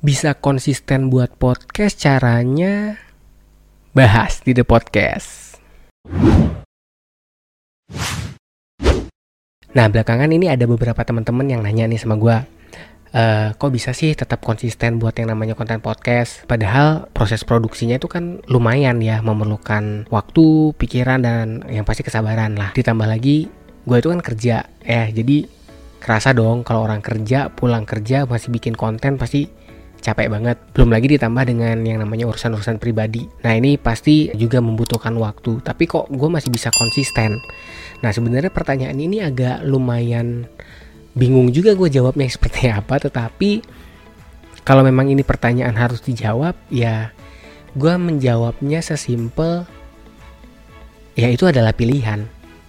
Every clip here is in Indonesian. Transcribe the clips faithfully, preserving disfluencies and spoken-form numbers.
Bisa konsisten buat podcast, caranya bahas di The Podcast. Nah, belakangan ini ada beberapa teman-teman yang nanya nih sama gue, e, kok bisa sih tetap konsisten buat yang namanya konten podcast? Padahal proses produksinya itu kan lumayan ya, memerlukan waktu, pikiran, dan yang pasti kesabaran lah. Ditambah lagi, gue itu kan kerja ya, jadi kerasa dong kalau orang kerja, pulang kerja masih bikin konten pasti capek banget. Belum lagi ditambah dengan yang namanya urusan-urusan pribadi. Nah, ini pasti juga membutuhkan waktu. Tapi kok gue masih bisa konsisten? Nah, sebenarnya pertanyaan ini agak lumayan bingung juga gue jawabnya seperti apa. Tetapi kalau memang ini pertanyaan harus dijawab, ya gue menjawabnya sesimpel, ya itu adalah pilihan.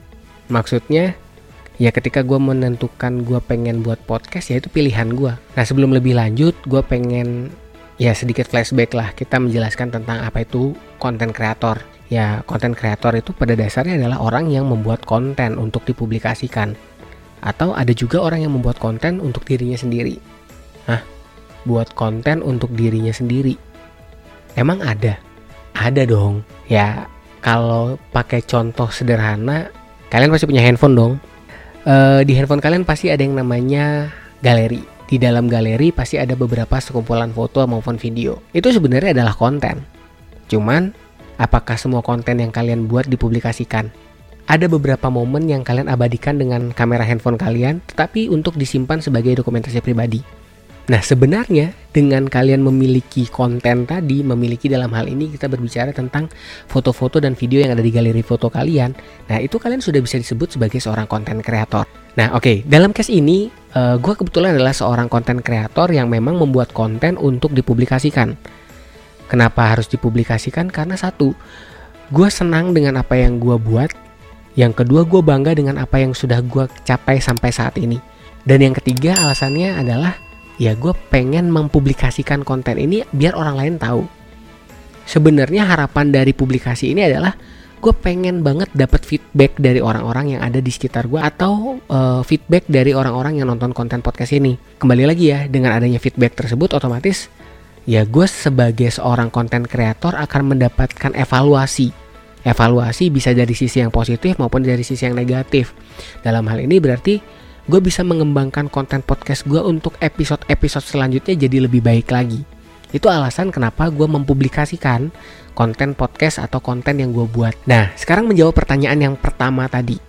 Maksudnya, ya ketika gue menentukan gue pengen buat podcast, ya itu pilihan gue. Nah, sebelum lebih lanjut, gue pengen ya sedikit flashback lah. Kita menjelaskan tentang apa itu konten kreator. Ya, konten kreator itu pada dasarnya adalah orang yang membuat konten untuk dipublikasikan. Atau ada juga orang yang membuat konten untuk dirinya sendiri. Hah? Buat konten untuk dirinya sendiri? Emang ada? Ada dong. Ya, kalau pakai contoh sederhana, kalian pasti punya handphone dong. Uh, di handphone kalian pasti ada yang namanya galeri. Di dalam galeri pasti ada beberapa sekumpulan foto maupun video. Itu sebenarnya adalah konten. Cuman, apakah semua konten yang kalian buat dipublikasikan? Ada beberapa momen yang kalian abadikan dengan kamera handphone kalian, tetapi untuk disimpan sebagai dokumentasi pribadi. Nah, sebenarnya dengan kalian memiliki konten tadi, memiliki dalam hal ini kita berbicara tentang foto-foto dan video yang ada di galeri foto kalian. Nah, itu kalian sudah bisa disebut sebagai seorang konten kreator. Nah, oke, okay, dalam case ini uh, gue kebetulan adalah seorang konten kreator yang memang membuat konten untuk dipublikasikan. Kenapa harus dipublikasikan? Karena satu, gue senang dengan apa yang gue buat. Yang kedua, gue bangga dengan apa yang sudah gue capai sampai saat ini. Dan yang ketiga alasannya adalah, ya gue pengen mempublikasikan konten ini biar orang lain tahu. Sebenarnya harapan dari publikasi ini adalah gue pengen banget dapat feedback dari orang-orang yang ada di sekitar gue, atau uh, feedback dari orang-orang yang nonton konten podcast ini. Kembali lagi ya, dengan adanya feedback tersebut otomatis ya gue sebagai seorang konten kreator akan mendapatkan evaluasi. Evaluasi bisa dari sisi yang positif maupun dari sisi yang negatif. Dalam hal ini berarti gue bisa mengembangkan konten podcast gue untuk episode-episode selanjutnya jadi lebih baik lagi. Itu alasan kenapa gue mempublikasikan konten podcast atau konten yang gue buat. Nah, sekarang menjawab pertanyaan yang pertama tadi.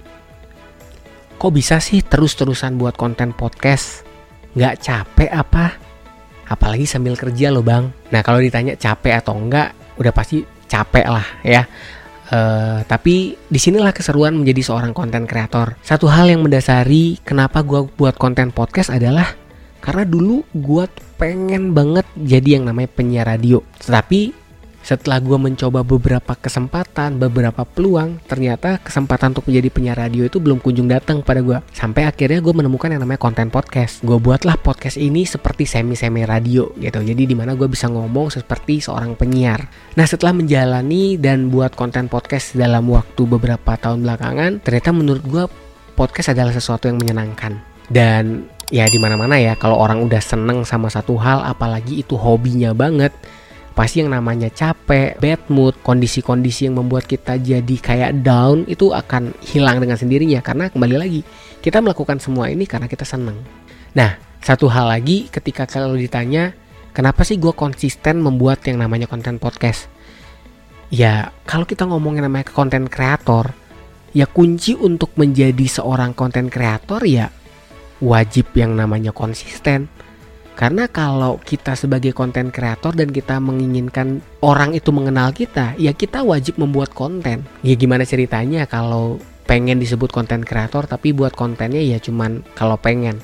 Kok bisa sih terus-terusan buat konten podcast? Gak capek apa? Apalagi sambil kerja loh bang. Nah, kalau ditanya capek atau enggak, udah pasti capek lah ya. Uh, tapi disinilah keseruan menjadi seorang konten kreator. Satu hal yang mendasari kenapa gue buat konten podcast adalah karena dulu gue pengen banget jadi yang namanya penyiar radio. Tetapi setelah gue mencoba beberapa kesempatan, beberapa peluang, ternyata kesempatan untuk menjadi penyiar radio itu belum kunjung datang pada gue. Sampai akhirnya gue menemukan yang namanya konten podcast. Gue buatlah podcast ini seperti semi-semi radio gitu. Jadi dimana gue bisa ngomong seperti seorang penyiar. Nah, setelah menjalani dan buat konten podcast dalam waktu beberapa tahun belakangan, ternyata menurut gue podcast adalah sesuatu yang menyenangkan. Dan ya dimana-mana ya, kalau orang udah seneng sama satu hal, apalagi itu hobinya banget, pasti yang namanya capek, bad mood, kondisi-kondisi yang membuat kita jadi kayak down itu akan hilang dengan sendirinya. Karena kembali lagi, kita melakukan semua ini karena kita seneng. Nah, satu hal lagi ketika kalau ditanya, kenapa sih gue konsisten membuat yang namanya konten podcast? Ya, kalau kita ngomongin namanya konten kreator, ya kunci untuk menjadi seorang konten kreator ya wajib yang namanya konsisten. Karena kalau kita sebagai konten kreator dan kita menginginkan orang itu mengenal kita, ya kita wajib membuat konten. Ya gimana ceritanya kalau pengen disebut konten kreator tapi buat kontennya ya cuman kalau pengen.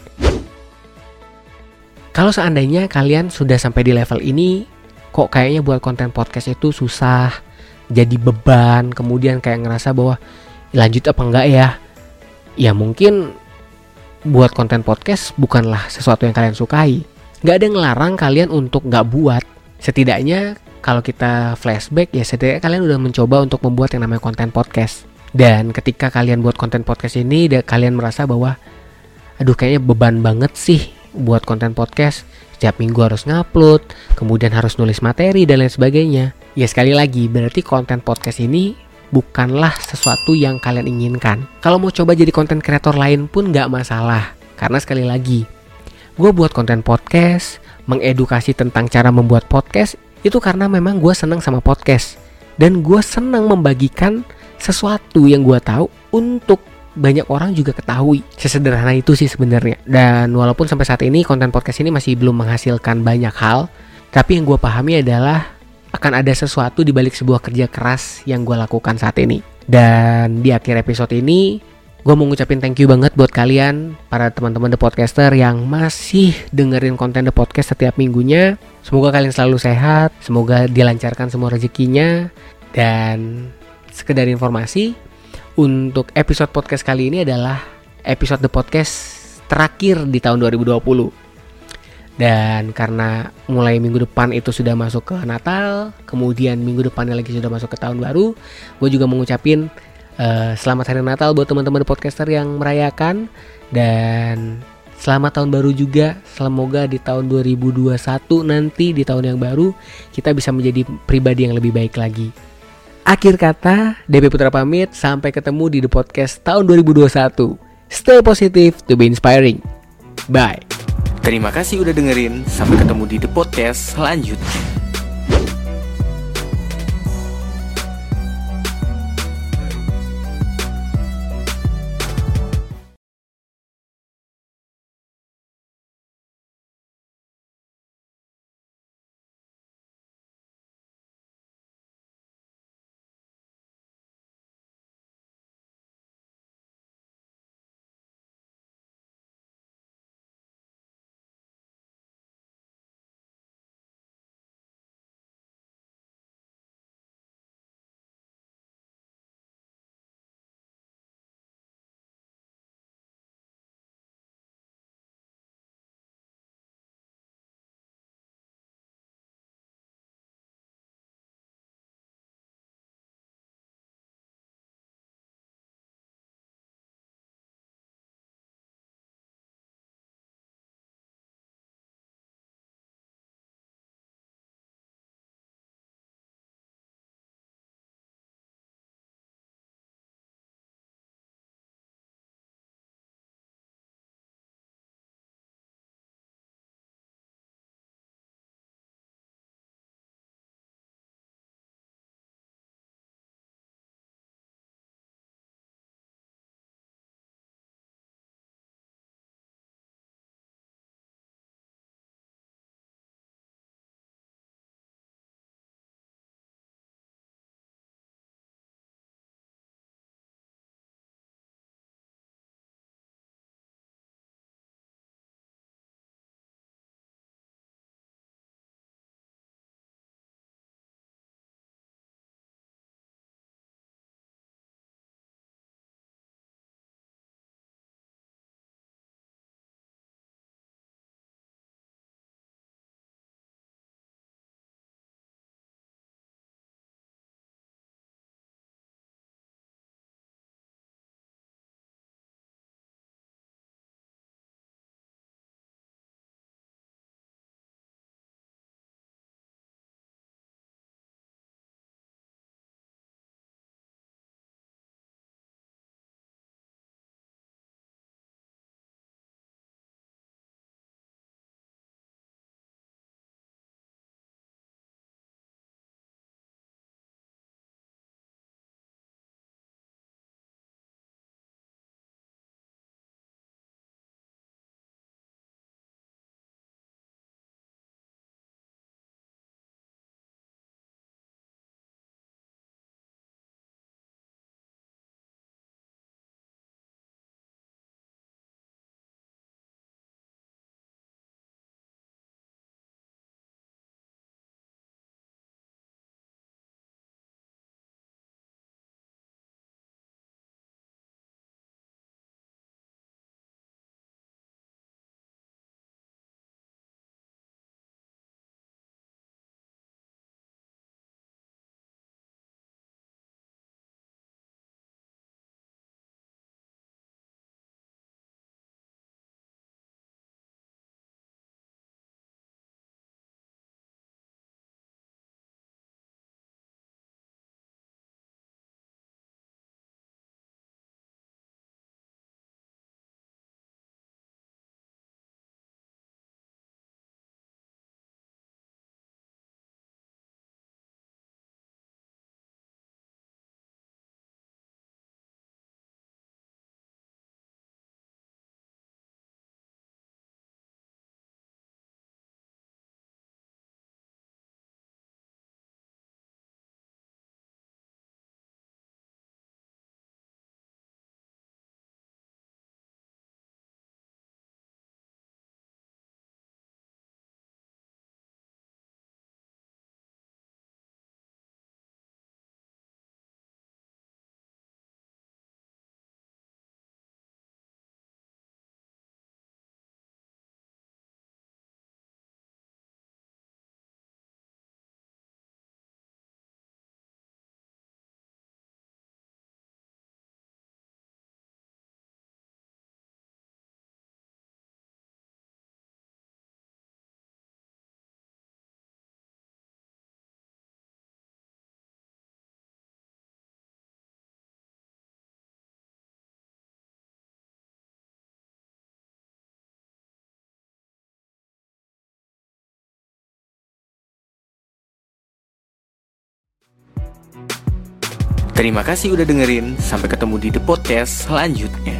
Kalau seandainya kalian sudah sampai di level ini, kok kayaknya buat konten podcast itu susah, jadi beban, kemudian kayak ngerasa bahwa lanjut apa enggak ya? Ya mungkin buat konten podcast bukanlah sesuatu yang kalian sukai. Gak ada yang ngelarang kalian untuk gak buat. Setidaknya kalau kita flashback ya setidaknya kalian udah mencoba untuk membuat yang namanya konten podcast. Dan ketika kalian buat konten podcast ini, kalian merasa bahwa aduh kayaknya beban banget sih buat konten podcast setiap minggu harus ngupload, kemudian harus nulis materi dan lain sebagainya. Ya sekali lagi, berarti konten podcast ini bukanlah sesuatu yang kalian inginkan. Kalau mau coba jadi konten kreator lain pun gak masalah. Karena sekali lagi, gue buat konten podcast, mengedukasi tentang cara membuat podcast, itu karena memang gue senang sama podcast. Dan gue senang membagikan sesuatu yang gue tahu untuk banyak orang juga ketahui. Sesederhana itu sih sebenarnya. Dan walaupun sampai saat ini konten podcast ini masih belum menghasilkan banyak hal, tapi yang gue pahami adalah akan ada sesuatu di balik sebuah kerja keras yang gue lakukan saat ini. Dan di akhir episode ini, gue mau ngucapin thank you banget buat kalian, para teman-teman The Podcaster yang masih dengerin konten The Podcast setiap minggunya. Semoga kalian selalu sehat, semoga dilancarkan semua rezekinya. Dan sekedar informasi, untuk episode podcast kali ini adalah episode The Podcast terakhir di tahun dua ribu dua puluh. Dan karena mulai minggu depan itu sudah masuk ke Natal, kemudian minggu depannya lagi sudah masuk ke tahun baru, gue juga mau ngucapin uh, selamat hari Natal buat teman-teman The Podcaster yang merayakan. Dan selamat tahun baru juga. Semoga di tahun dua ribu dua puluh satu nanti, di tahun yang baru, kita bisa menjadi pribadi yang lebih baik lagi. Akhir kata, D P Putra pamit. Sampai ketemu di The Podcast tahun dua ribu dua puluh satu. Stay positive to be inspiring. Bye. Terima kasih udah dengerin. Sampai ketemu di The Podcast selanjutnya. Terima kasih udah dengerin. Sampai ketemu di The Podcast selanjutnya.